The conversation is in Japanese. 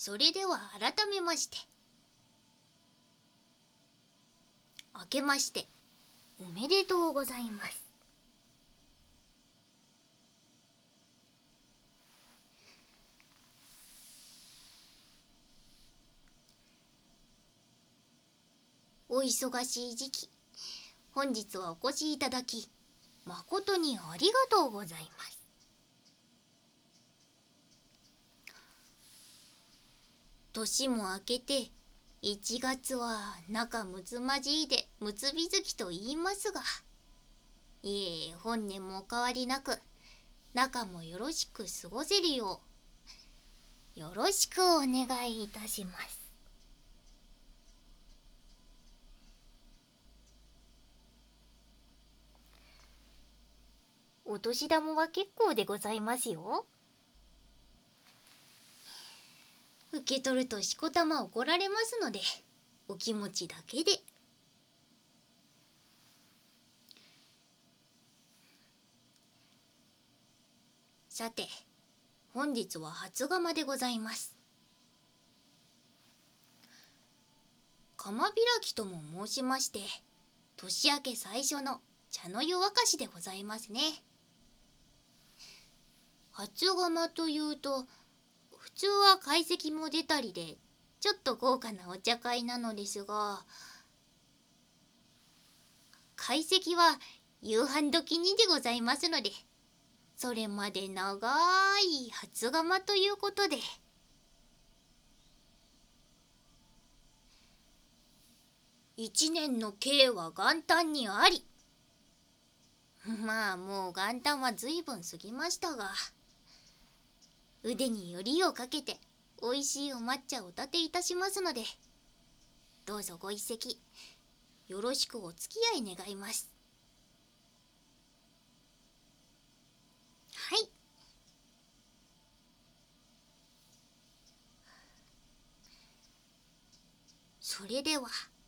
それでは改めまして、明けましておめでとうございます。お忙しい時期、本日はお越しいただき誠にありがとうございます。年も明けて1月は仲睦まじいで結び月と言いますが、本年もお変わりなく仲もよろしく過ごせるようよろしくお願いいたします。お年玉は結構でございますよ。受け取るとしこたま怒られますので、お気持ちだけで。さて、本日は初釜でございます。釜開きとも申しまして、年明け最初の茶の湯沸かしでございますね。初釜というと、普通は懐石も出たりで、ちょっと豪華なお茶会なのですが、懐石は夕飯時にでございますので、それまで長い初釜ということで、一年の計は元旦にあり。まあもう元旦は随分過ぎましたが、腕によりをかけておいしいお抹茶をお立ていたしますので、どうぞご一席よろしくお付き合い願います。はい。それでは